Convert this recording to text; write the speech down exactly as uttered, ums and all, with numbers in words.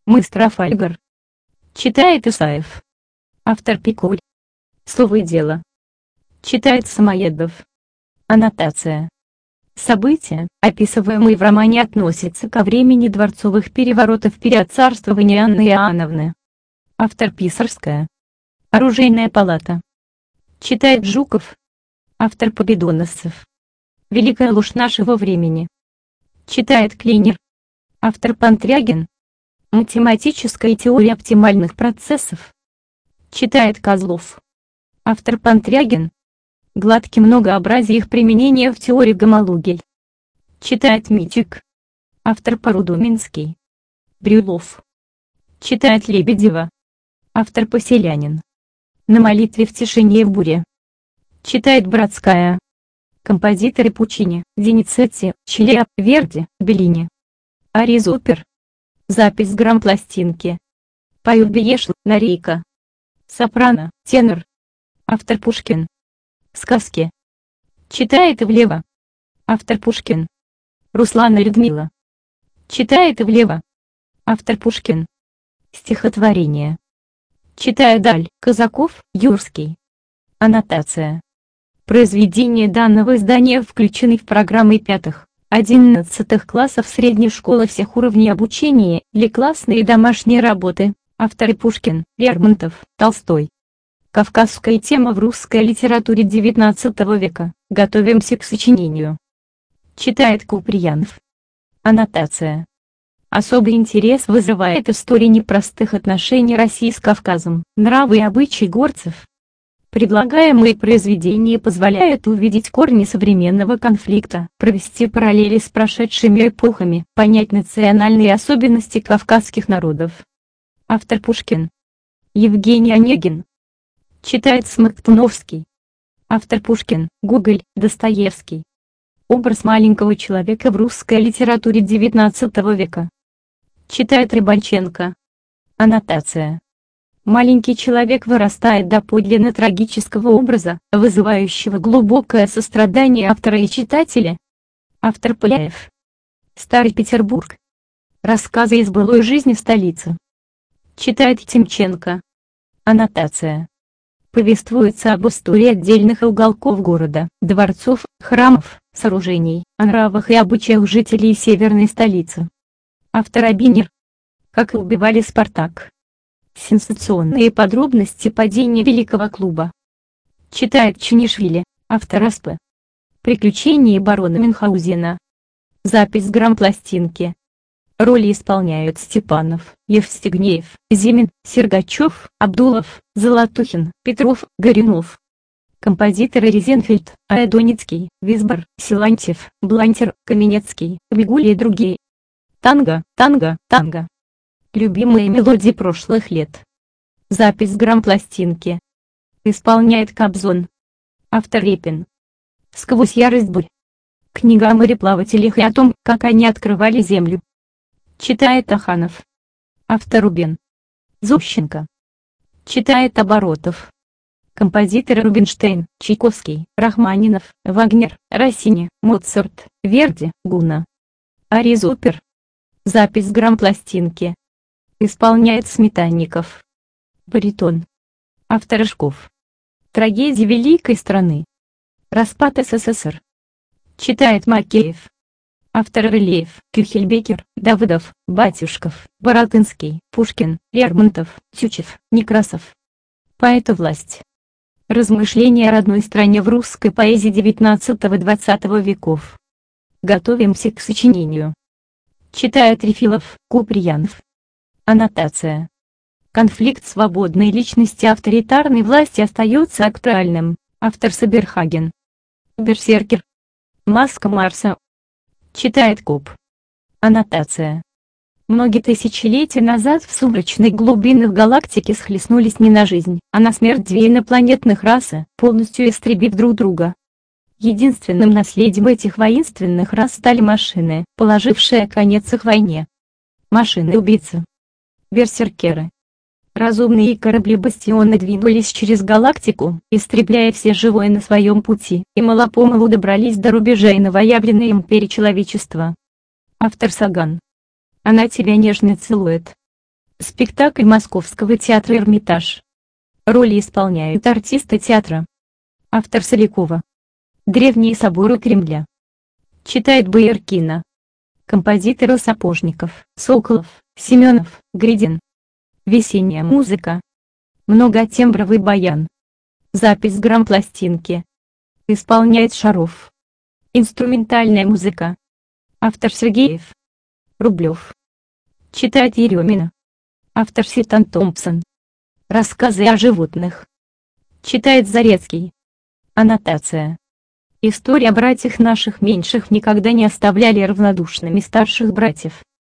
Мы Трафальгар. Читает Исаев. Автор Пикуль. Слово и дело. Читает Самоедов. Аннотация. События, описываемые в романе, относятся ко времени дворцовых переворотов период царствования Анны Иоанновны. Автор Писарская. Оружейная палата. Читает Жуков. Автор Победоносцев. Великая ложь нашего времени. Читает Клейнер. Автор Пантрягин. Математическая теория оптимальных процессов. Читает Козлов. Автор Пантрягин. Гладкий многообразие их применения в теории гомологий. Читает Митик. Автор Порудуминский. Брюлов. Читает Лебедева. Автор Поселянин. На молитве в тишине и в буре. Читает Бродская. Композиторы Пучини, Деницетти, Челиа, Верди, Беллини. Ария Зупер. Запись грампластинки. Поют Биешл, Нарейка. Сопрано, тенор. Автор Пушкин. Сказки. Читает Ивлева. Автор Пушкин. Руслана Людмила. Читает Ивлева. Автор Пушкин. Стихотворение. Читает Даль, Казаков, Юрский. Аннотация. Произведения данного издания включены в программы пятых-одиннадцатых классов средней школы всех уровней обучения или классные и домашние работы. Авторы Пушкин, Лермонтов, Толстой. Кавказская тема в русской литературе девятнадцатого века. Готовимся к сочинению. Читает Куприянов. Аннотация. Особый интерес вызывает история непростых отношений России с Кавказом, нравы и обычаи горцев. Предлагаемые произведения позволяют увидеть корни современного конфликта, провести параллели с прошедшими эпохами, понять национальные особенности кавказских народов. Автор Пушкин. Евгений Онегин. Читает Смоктуновский. Автор Пушкин, Гоголь, Достоевский. Образ маленького человека в русской литературе девятнадцатого века. Читает Рыбальченко. Аннотация. Маленький человек вырастает до подлинно трагического образа, вызывающего глубокое сострадание автора и читателя. Автор Пыляев. Старый Петербург. Рассказы из былой жизни столицы. Читает Тимченко. Аннотация. Повествуется об истории отдельных уголков города, дворцов, храмов, сооружений, о нравах и обычаях жителей северной столицы. Автор Абинер. Как убивали Спартак. Сенсационные подробности падения великого клуба. Читает Чунишвили, автор Аспы. Приключения барона Мюнхгаузена. Запись грампластинки. Роли исполняют Степанов, Евстигнеев, Зимин, Сергачев, Абдулов, Золотухин, Петров, Горюнов. Композиторы Резенфельд, Аэдоницкий, Висбор, Силантьев, Блантер, Каменецкий, Вигули и другие. Танго, танго, танго. Любимые мелодии прошлых лет. Запись грампластинки. Исполняет Кобзон. Автор Репин. Сквозь ярость бурь. Книга о мореплавателях и о том, как они открывали землю. Читает Аханов. Автор Рубен. Зощенко. Читает Оборотов. Композиторы Рубинштейн, Чайковский, Рахманинов, Вагнер, Россини, Моцарт, Верди, Гуна. Ария Зупер. Запись грампластинки. Исполняет Сметанников. Баритон. Автор Рыжков. Трагедия великой страны. Распад СССР. Читает Макеев. Автор Рылеев, Кюхельбекер, Давыдов, Батюшков, Боротынский, Пушкин, Лермонтов, Тютчев, Некрасов. Поэт и власть. Размышления о родной стране в русской поэзии девятнадцатого-двадцатого веков. Готовимся к сочинению. Читает Трефилов, Куприянов. Аннотация. Конфликт свободной личности и авторитарной власти остается актуальным. Автор Соберхаген. Берсеркер. Маска Марса. Читает Коп. Аннотация. Многие тысячелетия назад в сумрачных глубинах галактики схлестнулись не на жизнь, а на смерть две инопланетных расы, полностью истребив друг друга. Единственным наследием этих воинственных рас стали машины, положившие конец их войне. Машины-убийцы. Берсеркеры. Разумные корабли-бастионы двинулись через галактику, истребляя все живое на своем пути, и мало-помалу добрались до рубежей новоявленной империи человечества. Автор Саган. Она тебя нежно целует. Спектакль Московского театра «Эрмитаж». Роли исполняют артисты театра. Автор Солякова. Древние соборы Кремля. Читает Бояркина. Композиторы Сапожников, Соколов, Семенов, Гридин. Весенняя музыка. Многотембровый баян. Запись грампластинки. Исполняет Шаров. Инструментальная музыка. Автор Сергеев. Рублев. Читает Еремина. Автор Ситан Томпсон. Рассказы о животных. Читает Зарецкий. Аннотация. История о братьях наших меньших никогда не оставляли равнодушными старших братьев.